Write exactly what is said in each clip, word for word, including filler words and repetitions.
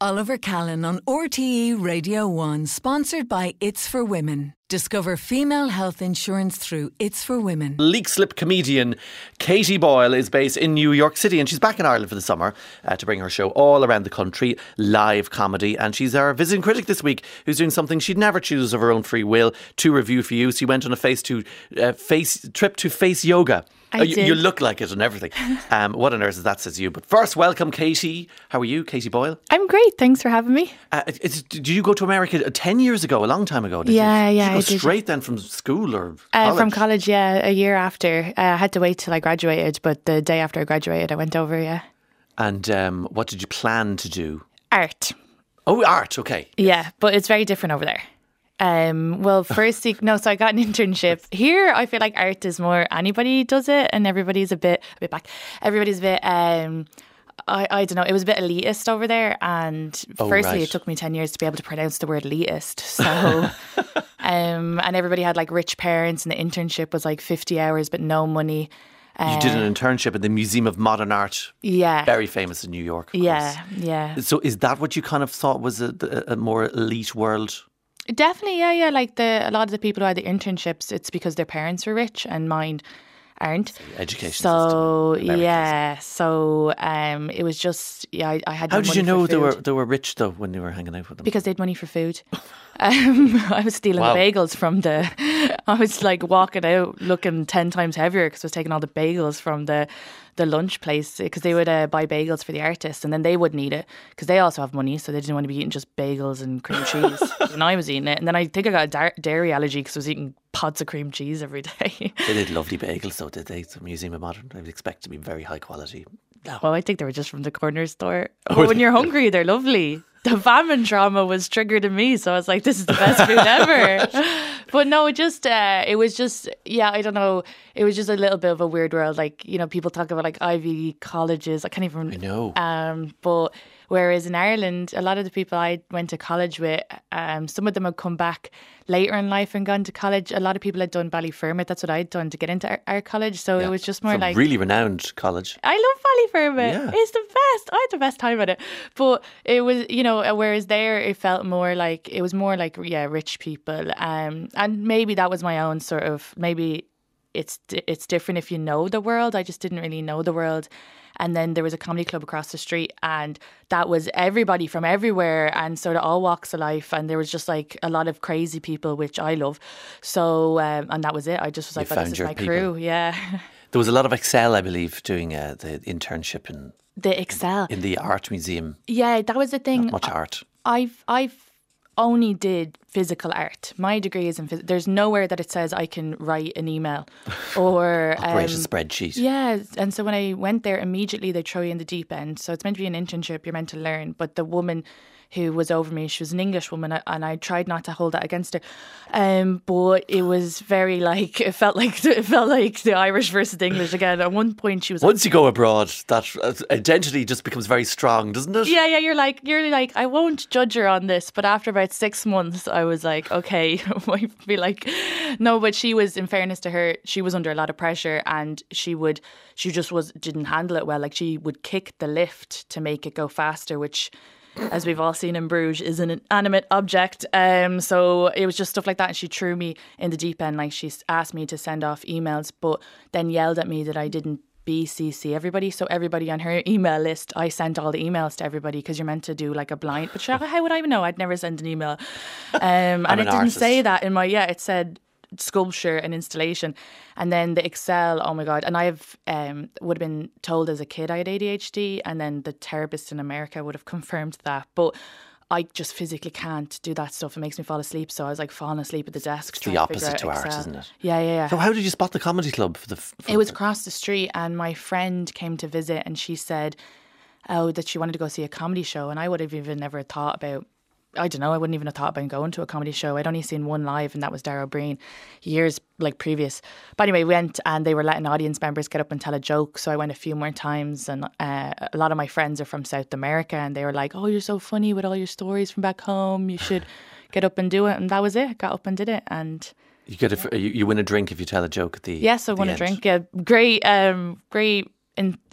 Oliver Callan on R T E Radio one, sponsored by It's for Women. Discover female health insurance through It's for Women. Leak slip comedian Katie Boyle is based in New York City, and she's back in Ireland for the summer uh, to bring her show all around the country, live comedy. And she's our visiting critic this week, who's doing something she'd never choose of her own free will to review for you. She went on a face to uh, face trip to face yoga. I oh, you, did. you look like it and everything. Um, what on earth is that, says you? But first, welcome, Katie. How are you, Katie Boyle? I'm great. Thanks for having me. Uh, it's, did you go to America ten years ago, a long time ago? Did Yeah, you? yeah, Did you go I did. straight then from school or Uh, college? from college, yeah, a year after. Uh, I had to wait till I graduated, but the day after I graduated, I went over, yeah. And um, what did you plan to do? Art. Oh, art, okay. Yeah, but it's very different over there. Um, well, firstly, no, so I got an internship. Here, I feel like art is more anybody does it and everybody's a bit, a bit back. Everybody's a bit, um, I, I don't know, it was a bit elitist over there. And Oh, firstly, right. it took me ten years to be able to pronounce the word elitist. So, um, and everybody had like rich parents and the internship was like fifty hours, but no money. You did an internship at the Museum of Modern Art, Yeah. very famous in New York. Of Yeah, course. yeah. So is that what you kind of thought was a, a more elite world? Definitely, yeah, yeah. Like the a lot of the people who had the internships, it's because their parents were rich and mine aren't. Education So system. America's. yeah, so um, it was just yeah. I, I had. How no did money you know for they were food they were rich though when you were hanging out with them? because they had money for food. Um, I was stealing Wow. the bagels from the. I was like walking out looking ten times heavier because I was taking all the bagels from the. the lunch place because they would uh, buy bagels for the artists and then they wouldn't eat it because they also have money, so they didn't want to be eating just bagels and cream cheese. And I was eating it, and then I think I got a dar- dairy allergy because I was eating pots of cream cheese every day. They did lovely bagels though, did they? The Museum of Modern, I would expect to be very high quality. Well, I think they were just from the corner store. Oh, But when you're hungry, they're lovely. The famine trauma was triggered in me, so I was like, "This is the best food ever." But no, it just, uh, it was just, yeah, I don't know. It was just a little bit of a weird world. Like, you know, people talk about like Ivy colleges. I can't even. I know. Um, but whereas in Ireland, a lot of the people I went to college with, um, some of them had come back later in life and gone to college. A lot of people had done Ballyfermot. That's what I'd done to get into our, our college. So Yeah. it was just more It's a like really renowned college. I love Ballyfermot. Yeah. It's the best. I had the best time at it. But it was, you know, whereas there it felt more like, it was more like, yeah, rich people. Um, and maybe that was my own sort of, maybe it's it's different if you know the world. I just didn't really know the world. And then there was a comedy club across the street, and that was everybody from everywhere and sort of all walks of life. And there was just like a lot of crazy people, which I love. So, um, and that was it. I just was You like, oh, found this is your my people. crew. Yeah. There was a lot of Excel, I believe, doing uh, the internship in The Excel. in the art museum. Yeah, that was the thing. Not much art. I've I've only did physical art. My degree is in phys- there's nowhere that it says I can write an email or Operate a um, spreadsheet. yeah, and so when I went there, immediately they throw you in the deep end. So it's meant to be an internship, you're meant to learn. But the woman who was over me, she was an English woman, and I tried not to hold that against her. Um, but it was very like, it felt like it felt like the Irish versus the English again. At one point, she was like, Once you go abroad, that uh, identity just becomes very strong, doesn't it? yeah, yeah, you're like, you're like, I won't judge her on this. But after about six months, I was like, okay, might be like, no. But she was, in fairness to her, she was under a lot of pressure, and she would, she just was didn't handle it well. Like she would kick the lift to make it go faster, which, as we've all seen in Bruges, is an inanimate object. Um, so it was just stuff like that. And she threw me in the deep end. Like she s- asked me to send off emails, but then yelled at me that I didn't B C C everybody. So everybody on her email list, I sent all the emails to everybody because you're meant to do like a blind. But sure, how would I even know? I'd never send an email. Um, and an it didn't artist. say that in my, yeah, it said sculpture and installation. And then the Excel, oh my God. And I've um, would have been told as a kid I had A D H D, and then the therapist in America would have confirmed that. But I just physically can't do that stuff. It makes me fall asleep. So I was like falling asleep at the desk. It's trying the to figure opposite out to art, Excel. isn't it? Yeah, yeah, yeah. So how did you spot the comedy club for the? For It was the- across the street, and my friend came to visit, and she said, "Oh, that she wanted to go see a comedy show," and I would have even never thought about. I don't know. I wouldn't even have thought about going to a comedy show. I'd only seen one live, and that was Darrow Breen, years like previous. But anyway, we went, and they were letting audience members get up and tell a joke. So I went a few more times, and uh, a lot of my friends are from South America, and they were like, "Oh, you're so funny with all your stories from back home. You should get up and do it." And that was it. Got up and did it, and You get a, you, you win a drink if you tell a joke at the. yes, I at won the a end. drink. Yeah, great, um, great. In,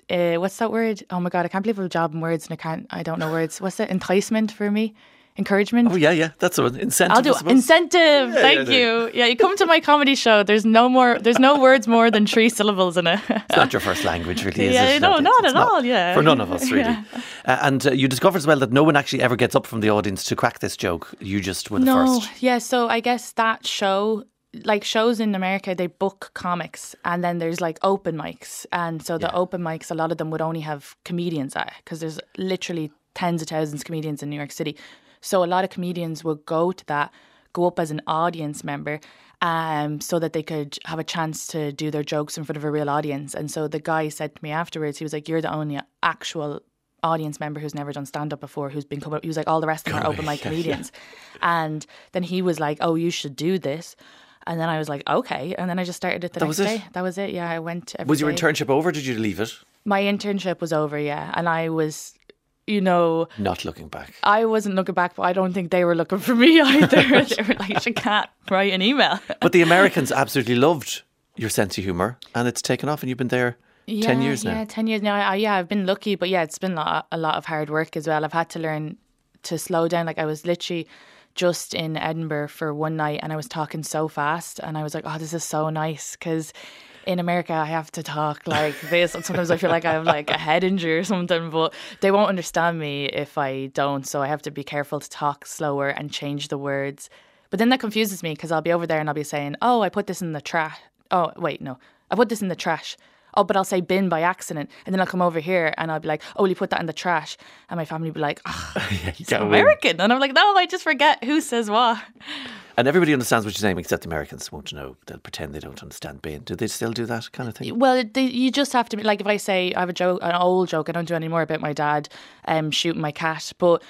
uh, what's that word? Oh my God, I can't believe I have a job in words and I can't, I don't know words. What's it? Enticement for me? Encouragement? Oh, yeah, yeah. That's the one. Incentive. I'll do I suppose. incentive. Yeah, Thank yeah, you. Yeah, you come to my comedy show. There's no more. There's no words more than three syllables in it. It's not your first language, really, is Yeah, it? no, it's- not it's at all, yeah. For none of us, really. Yeah. Uh, and uh, you discovered as well that no one actually ever gets up from the audience to crack this joke. You just were the No, first. yeah. So I guess that show, like shows in America, they book comics, and then there's like open mics, and so the Yeah. open mics, a lot of them would only have comedians at, because there's literally tens of thousands of comedians in New York City. So a lot of comedians would go to that, go up as an audience member, um, so that they could have a chance to do their jokes in front of a real audience. And so the guy said to me afterwards, he was like, "You're the only actual audience member who's never done stand-up before, who's been coming." He was like, "All the rest of them are open mic yeah, comedians." And then he was like, "Oh, you should do this." And then I was like, "Okay." And then I just started it the That next was it? day. That was it. Yeah, I went every Was your day. internship over? Did you leave it? My internship was over, yeah. And I was, you know, Not looking back. I wasn't looking back, but I don't think they were looking for me either. They were like, "You can't write an email." But the Americans absolutely loved your sense of humour, and it's taken off, and you've been there ten years now. Yeah, ten years now. I, yeah, I've been lucky, but yeah, it's been a lot, a lot of hard work as well. I've had to learn to slow down. Like I was literally just in Edinburgh for one night, and I was talking so fast, and I was like, "Oh, this is so nice," because in America I have to talk like this, and sometimes I feel like I have like a head injury or something, but they won't understand me if I don't, so I have to be careful to talk slower and change the words. But then that confuses me, because I'll be over there and I'll be saying, "Oh, I put this in the trash. Oh, wait, no. I put this in the trash." Oh, but I'll say bin by accident. And then I'll come over here and I'll be like, "Oh, will you put that in the trash?" And my family will be like, "Oh, Yeah, you it's can't win. American." And I'm like, "No, I just forget who says what." And everybody understands what you're saying, except the Americans won't know. They'll pretend they don't understand bin. Do they still do that kind of thing? Well, they, you just have to be like, if I say I have a joke, an old joke, I don't do any more about my dad um, shooting my cat, but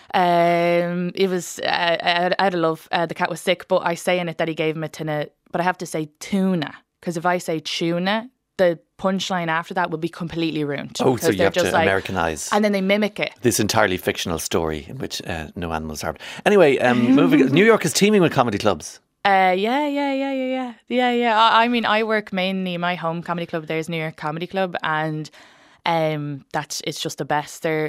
um, it was uh, out of love. Uh, the cat was sick, but I say in it that he gave him a tin of, but I have to say tuna, because if I say tuna, the punchline after that will be completely ruined. Oh, so 'Cause you they're have to just like- Americanise and then they mimic it. this entirely fictional story in which uh, no animals harmed. Anyway, um, moving. New York is teeming with comedy clubs. Uh, yeah, yeah, yeah, yeah, yeah, yeah, yeah. I, I mean, I work mainly my home comedy club. There's New York Comedy Club, and um, that's it's just the best. They're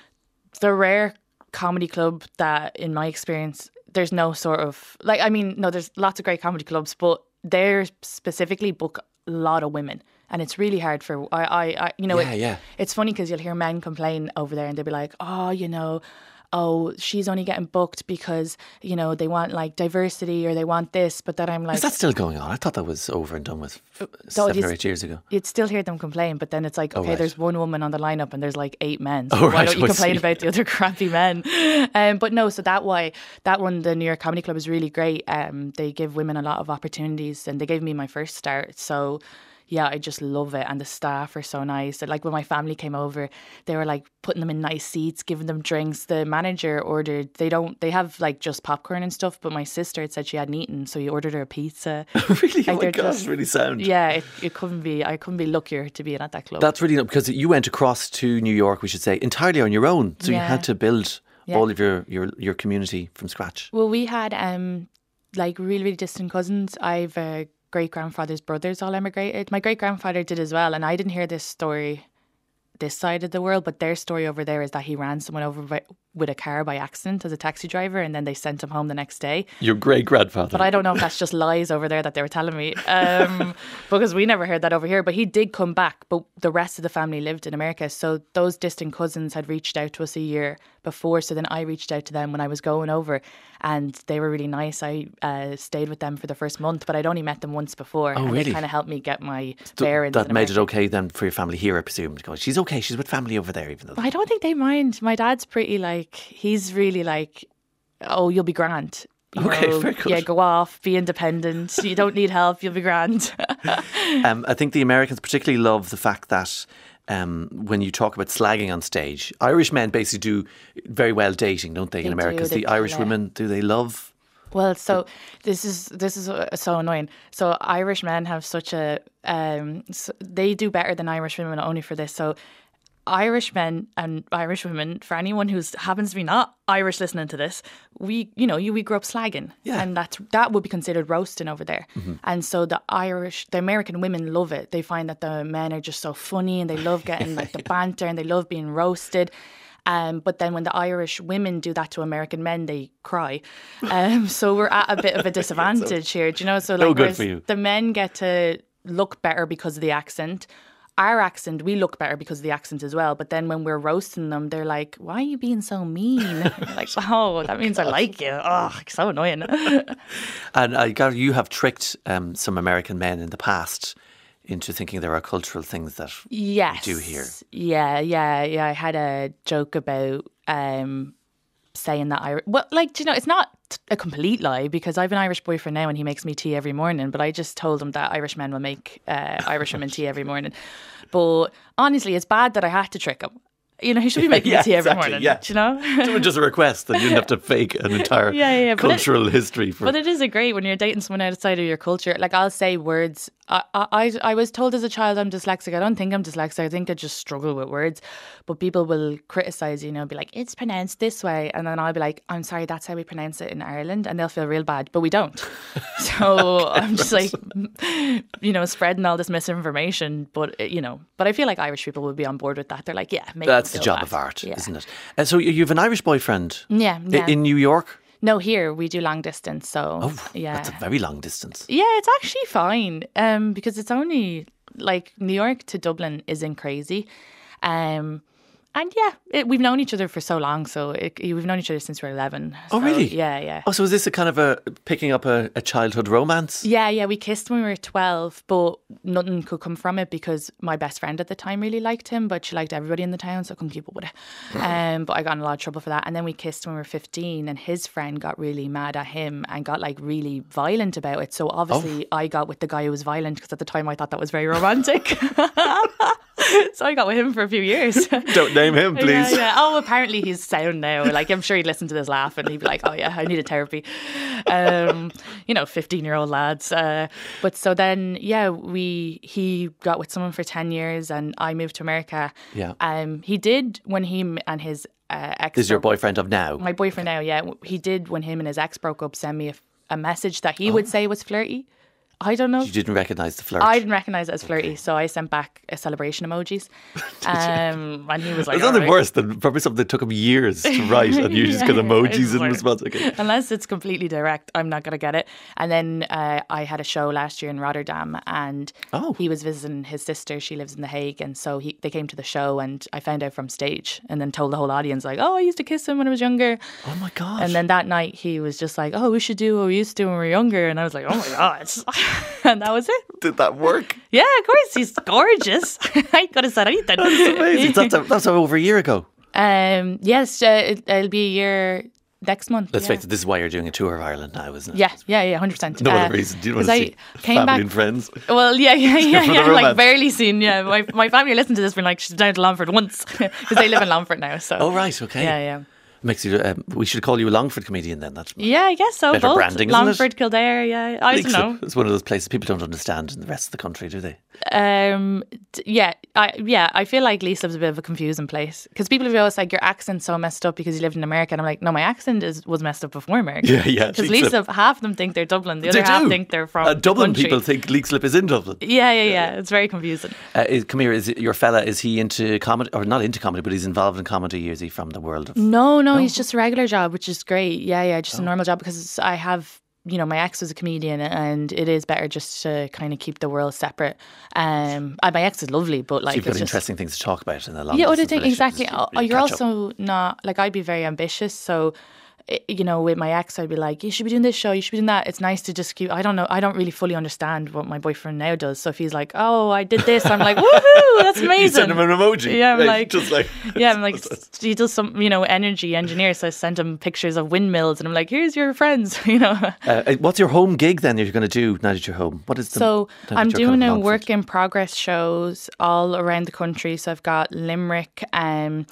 the rare comedy club that, in my experience, there's no sort of like. I mean, no, there's lots of great comedy clubs, but they're specifically book a lot of women. And it's really hard for I, I, I you know, Yeah, it, yeah. it's funny because you'll hear men complain over there, and they'll be like, "Oh, you know, oh, she's only getting booked because, you know, they want like diversity or they want this." But then I'm like, Is that still going on? I thought that was over and done with f- No, seven it or is- eight years ago. you'd still hear them complain, but then it's like, okay, right. there's one woman on the lineup and there's like eight men. So Oh, why right, don't you I complain see. about the other crappy men? Um, but no, so that why that one, the New York Comedy Club, is really great. Um, they give women a lot of opportunities, and they gave me my first start. So yeah, I just love it, and the staff are so nice. Like when my family came over, they were like putting them in nice seats, giving them drinks. The manager ordered. They don't. They have like just popcorn and stuff. But my sister had said she hadn't eaten, so he ordered her a pizza. Really? Like Oh my they're God, just- it's really sound. Yeah, it, it couldn't be. I couldn't be luckier to be in at that club. That's really because you went across to New York, we should say, entirely on your own. So you Yeah. had to build Yeah. all of your, your, your community from scratch. Well, we had um like really, really distant cousins. I've uh, great grandfather's brothers all emigrated. My great grandfather did as well, and I didn't hear this story this side of the world, but their story over there is that he ran someone over by, with a car by accident as a taxi driver, and then they sent him home the next day. Your great grandfather. But I don't know if that's just lies over there that they were telling me, um, because we never heard that over here. But he did come back, but the rest of the family lived in America. So those distant cousins had reached out to us a year before. So then I reached out to them when I was going over, and they were really nice. I uh, stayed with them for the first month, but I'd only met them once before. Oh, and really? They kind of helped me get my So bearings. that in made it America. okay then for your family here, I presume. To go, she's okay, she's with family over there, even though. I don't think they mind. My dad's pretty like, he's really like, "Oh, you'll be grand." You Okay, know, very good. Yeah, go off, be independent. You don't need help, you'll be grand. Um, I think the Americans particularly love the fact that um, when you talk about slagging on stage, Irish men basically do very well dating, don't they, They in America? do, they The Irish kill it. women, do they love? Well, so this is this is uh, so annoying. So Irish men have such a um, s they do better than Irish women only for this. So Irish men and Irish women, for anyone who happens to be not Irish listening to this, we, you know, you, we grew up slagging. Yeah. And that's, that would be considered roasting over there. Mm-hmm. And so the Irish, the American women love it. They find that the men are just so funny and they love getting like the banter and they love being roasted. Um, but then when the Irish women do that to American men, they cry. Um, so we're at a bit of a disadvantage here, do you know? So like, no good for you. The men get to look better because of the accent. Our accent, we look better because of the accent as well. But then when we're roasting them, they're like, why are you being so mean? You're like, oh, that means I like you. Oh, so annoying. And uh, Gary, you have tricked um, some American men in the past into thinking there are cultural things that yes. we do here. Yeah, yeah, yeah. I had a joke about um, saying that I... Well, like, you know, it's not a complete lie because I have an Irish boyfriend now and he makes me tea every morning, but I just told him that Irish men will make uh, Irish women tea every morning. But honestly, it's bad that I had to trick him. You know, he should be making yeah, me tea every exactly, morning. yeah. Do you know? It was just a request that you didn't have to fake an entire yeah, yeah, yeah. cultural it, history. For But it is a great when you're dating someone outside of your culture. Like I'll say words. I, I, I was told as a child I'm dyslexic. I don't think I'm dyslexic. I think I just struggle with words. But people will criticise, you know, be like, it's pronounced this way. And then I'll be like, I'm sorry, that's how we pronounce it in Ireland. And they'll feel real bad. But we don't. So okay, I'm just like, you know, spreading all this misinformation. But, you know, but I feel like Irish people would be on board with that. They're like, yeah, make that's the job bad. of art, yeah. isn't it? And so you have an Irish boyfriend yeah, yeah. in New York? No, here we do long distance. So oh, yeah, that's a very long distance. Yeah, it's actually fine um, because it's only like New York to Dublin isn't crazy. Um, and yeah, it, we've known each other for so long. So it, we've known each other since we were eleven. Oh, so, really? Yeah, yeah. Oh, so is this a kind of a picking up a, a childhood romance? Yeah, yeah. We kissed when we were twelve, but nothing could come from it because my best friend at the time really liked him, but she liked everybody in the town, so I couldn't keep up with it. Um, but I got in a lot of trouble for that. And then we kissed when we were fifteen, and his friend got really mad at him and got like really violent about it. So obviously, oh. I got with the guy who was violent because at the time I thought that was very romantic. So I got with him for a few years. Don't name him, please. Yeah, yeah. Oh, apparently he's sound now. Like, I'm sure he'd listen to this laugh and he'd be like, oh yeah, I needed therapy. Um, you know, fifteen-year-old lads. Uh, but so then, yeah, we he got with someone for ten years and I moved to America. Yeah. Um, he did when he and his uh, ex... This is your boyfriend of now? My boyfriend now, yeah. He did when him and his ex broke up, send me a, a message that he oh. would say was flirty. I don't know. You didn't recognise the flirt? I didn't recognise it as flirty, okay. So I sent back a celebration emojis. um, and he was like... It's nothing right. worse than probably something that took him years to write and you yeah, just got emojis in response. Okay. Unless it's completely direct, I'm not going to get it. And then uh, I had a show last year in Rotterdam and oh. he was visiting his sister. She lives in The Hague. And so he, they came to the show and I found out from stage and then told the whole audience like, oh, I used to kiss him when I was younger. Oh my gosh. And then that night he was just like, oh, we should do what we used to when we were younger. And I was like, oh my God. And that was it. Did that work? Yeah, of course. He's gorgeous. I could have said anything. That's amazing. That's, a, that's over a year ago. Um, yes, uh, it, it'll be a year next month. Let's yeah. face it, this is why you're doing a tour of Ireland now, isn't it? Yeah, yeah, yeah, one hundred percent. No uh, other reason. Do you want to see came family back, and friends? Well, yeah, yeah, yeah, yeah. Like romance. Barely seen. Yeah, my my family listened to this and like, she's down to Longford once because they live in Longford now. So. Oh, right, okay. Yeah, yeah. Makes you. Um, we should call you a Longford comedian then. That's yeah, I guess so. Better Both. branding, Longford, isn't it? Kildare. Yeah, I don't know. It's one of those places people don't understand in the rest of the country, do they? Um, yeah, I yeah, I feel like Leeslip's a bit of a confusing place because people are always like, your accent's so messed up because you lived in America, and I'm like, no, my accent is was messed up before America. Yeah, yeah. Because Leeslip, half of them think they're Dublin, the they other half do. think they're from uh, Dublin. The country. People think Leixlip is in Dublin. Yeah, yeah, yeah. It's very confusing. Uh, is, come here, is it your fella? Is he into comedy or not into comedy, but he's involved in comedy? Is he from the world of? No, no, oh. He's just a regular job, which is great. Yeah, yeah, just oh. a normal job because I have. You know, my ex was a comedian and it is better just to kind of keep the world separate. Um, my ex is lovely, but like... So you've got it's interesting just, things to talk about in the long yeah, distance other thing, exactly. Really oh, you're also up. not... Like, I'd be very ambitious, so... You know, with my ex, I'd be like, you should be doing this show, you should be doing that. It's nice to just keep... I don't know, I don't really fully understand what my boyfriend now does. So if he's like, oh, I did this, I'm like, woohoo, that's amazing. You send him an emoji. Yeah, I'm like, like... Just like yeah, I'm like, he does some, you know, energy engineer. So I sent him pictures of windmills and I'm like, here's your friends, you know. Uh, what's your home gig then you're going to do now that you're home? What is the... So I'm doing kind of a work in progress shows all around the country. So I've got Limerick, um,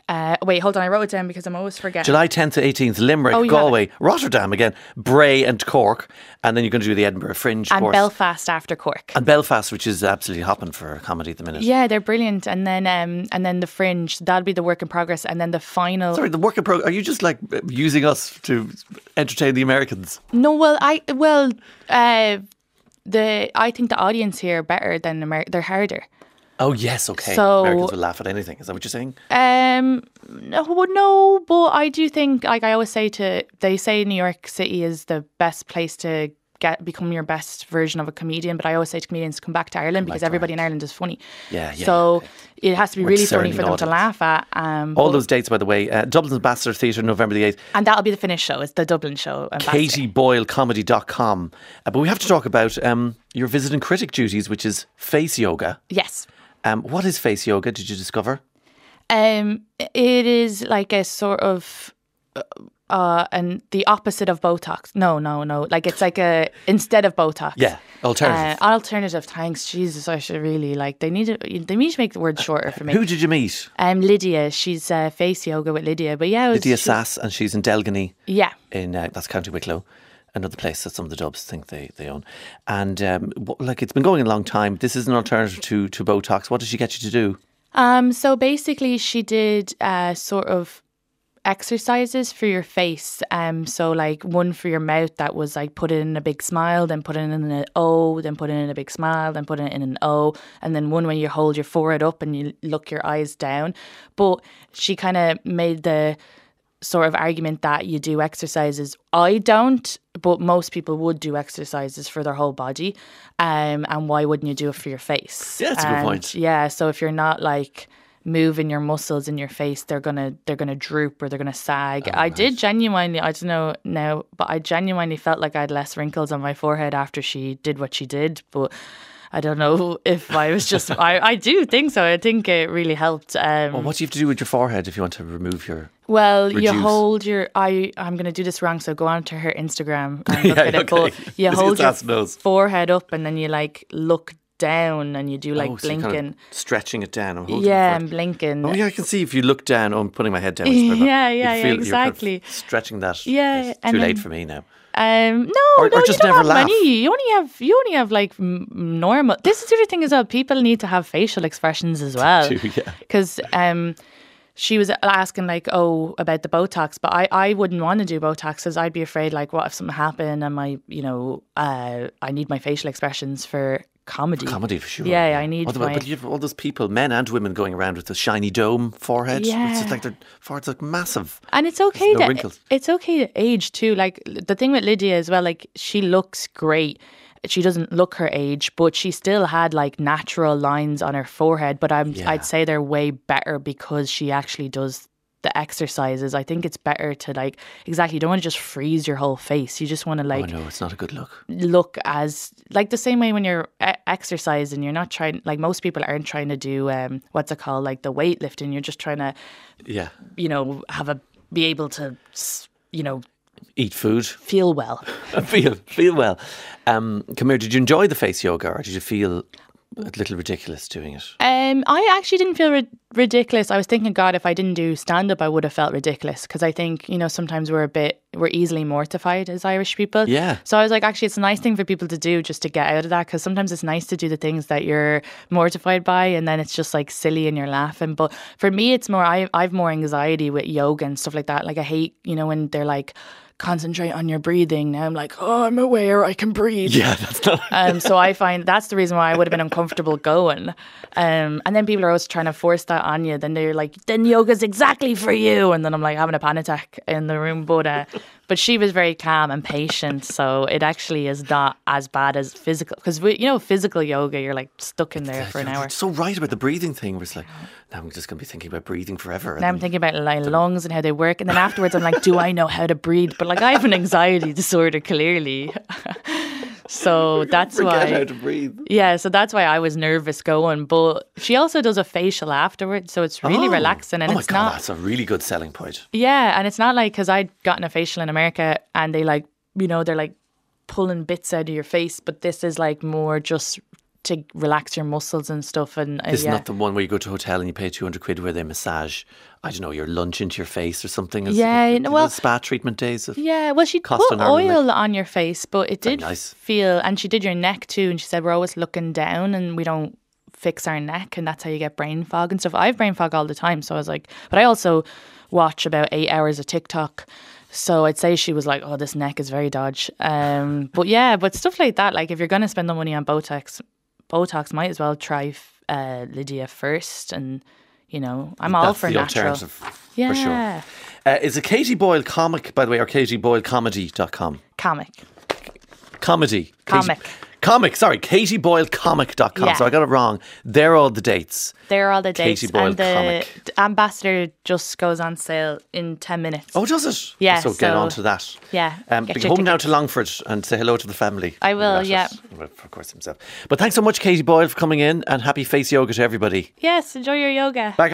Uh, wait, hold on. I wrote it down because I'm always forgetting. July tenth to eighteenth, Limerick, Oh, you have Galway, Rotterdam again, Bray and Cork. And then you're going to do the Edinburgh Fringe, of And course. Belfast after Cork. And Belfast, which is absolutely hopping for comedy at the minute. Yeah, they're brilliant. And then um, and then the Fringe, that'll be the work in progress. And then the final... Sorry, the work in progress. Are you just like using us to entertain the Americans? No, well, I... Well, uh, the I think the audience here are better than America. They're harder. Oh, yes, okay. So- Americans will laugh at anything. Is that what you're saying? Um, no, no, but I do think, like I always say to, they say New York City is the best place to get become your best version of a comedian. But I always say to comedians, come back to Ireland because to everybody in Ireland is funny. Yeah, yeah, So okay. it has to be We're really funny discerning for them to audience. laugh at. Um, All but- those dates, by the way. Uh, Dublin's Ambassador Theatre, November the eighth. and that'll be the finished show. It's the Dublin show. Ambassador. katie boyle comedy dot com. Uh, but we have to talk about um, your visiting critic duties, which is face yoga. Yes. Um, what is face yoga, did you discover? Um, it is like a sort of uh, and the opposite of Botox. No, no, no. Like it's like a instead of Botox. Yeah, alternative. Uh, alternative. Thanks, Jesus. I should really like. They need to. They need to make the word shorter for me. Who did you meet? Um, Lydia. She's uh, face yoga with Lydia. But yeah, it was, Lydia she- Sass, and she's in Delgany. Yeah. In uh, that's County Wicklow, another place that some of the Dubs think they, they own. And um, wh- like it's been going a long time. This is an alternative to to Botox. What did she get you to do? Um. So basically, she did uh sort of exercises for your face. Um. So like one for your mouth that was like put it in a big smile, then put it in an O, then put it in a big smile, then put it in an O, and then one when you hold your forehead up and you look your eyes down. But she kind of made the sort of argument that you do exercises. I don't, but most people would do exercises for their whole body. Um, and why wouldn't you do it for your face? Yeah, that's a good And, point. Yeah, so if you're not like moving your muscles in your face, they're gonna they're gonna droop or they're gonna sag. I did genuinely, I don't know now, but I genuinely felt like I had less wrinkles on my forehead after she did what she did. But I don't know if I was just, I, I do think so. I think it really helped. Um, Well, what do you have to do with your forehead if you want to remove your... Well, you reduce? hold your. I I'm going to do this wrong, so go on to her Instagram and look Yeah, at it. okay. But you This hold is your ass nose. forehead up, and then you like look down, and you do like oh, so you're blinking. kind of stretching it down. I'm holding Yeah, it and forward. blinking. Oh, yeah, I can see if you look down. Oh, I'm putting my head down. it's probably not- Yeah, you yeah, feel yeah, you're kind of exactly. stretching that. Yeah, It's and too late then- for me now. Um, no, Or- no, or just you don't never have laugh. many. You only have you only have like m- normal. This is the other thing as well. People need to have facial expressions as well. Too, yeah. Because um, she was asking like, oh, about the Botox, but I, I wouldn't want to do Botox because I'd be afraid like, what if something happened and my, you know, uh, I need my facial expressions for comedy. Comedy for sure. Yeah, I need Otherwise- my- But you have all those people, men and women, going around with a shiny dome forehead. It's Yeah. just like their foreheads look massive. And it's okay no to wrinkles. it's okay to age too. Like the thing with Lydia as well, like she looks great. She doesn't look her age, but she still had like natural lines on her forehead. But I'm Yeah. I'd say they're way better because she actually does the exercises. I think it's better to like exactly. You don't want to just freeze your whole face. You just want to like oh no, it's not a good look. look as like the same way when you're e- exercising. You're not trying like most people aren't trying to do um what's it called like the weightlifting. You're just trying to Yeah. you know have a be able to s- you know Eat food. feel well. feel feel well. Um, come here, did you enjoy the face yoga or did you feel a little ridiculous doing it? Um, I actually didn't feel ri- ridiculous. I was thinking, God, if I didn't do stand up, I would have felt ridiculous because I think you know sometimes we're a bit we're easily mortified as Irish people. Yeah. So I was like, actually, it's a nice thing for people to do just to get out of that because sometimes it's nice to do the things that you're mortified by, and then it's just like silly and you're laughing. But for me, it's more I I've more anxiety with yoga and stuff like that. Like I hate you know when they're like concentrate on your breathing. Now I'm like, oh, I'm aware I can breathe. Yeah, that's not. Um, so I find that's the reason why I would have been uncomfortable going. Um, and then people are always trying to force that on you. Then they're like, then yoga's exactly for you. And then I'm like having a panic attack in the room. But uh, but she was very calm and patient. So it actually is not as bad as physical. Because, you know, physical yoga, you're like stuck in there for an You're hour. so right about the breathing thing. Where it's like, now I'm just going to be thinking about breathing forever. and Now I'm then- thinking about my lungs and how they work. And then afterwards I'm like, do I know how to breathe? But like I have an anxiety disorder, clearly. So that's Forget why. how to breathe. Yeah, so that's why I was nervous going. But she also does a facial afterwards, so it's really Oh. relaxing. And oh my it's God, not. that's a really good selling point. Yeah, and it's not like because I'd gotten a facial in America and they like, you know, they're like pulling bits out of your face, but this is like more just to relax your muscles and stuff. And uh, This yeah. is not the one where you go to a hotel and you pay two hundred quid where they massage, I don't know, your lunch into your face or something. Is Yeah, it, well- spa treatment days. Of, Yeah, well, she Cost put an arm and oil on your face, but it did nice. feel, and she did your neck too. And she said, we're always looking down and we don't fix our neck, and that's how you get brain fog and stuff. I have brain fog all the time. So I was like, but I also watch about eight hours of TikTok. So I'd say she was like, oh, this neck is very dodge. Um, but yeah, but stuff like that, like if you're going to spend the money on Botox, Botox might as well try uh, Lydia first. And, you know, I'm all that's for the natural. alternative, Yeah. for sure. Uh, is it Katie Boyle comic, by the way, or katie boyle comedy dot com? Comic. Comedy. Comic. Katie, comic, sorry, katie boyle comic dot com. Yeah. So I got it wrong. They're all the dates. They're all the dates. Katie Boyle and the comic. d- ambassador just goes on sale in ten minutes. Oh, does it? Yeah, So get so- on to that. Yeah, Um, get be your home now tickets. to Longford and say hello to the family. I will, That's yeah. it. Well, of course, himself. But thanks so much, Katie Boyle, for coming in, and happy face yoga to everybody. Yes, enjoy your yoga. Back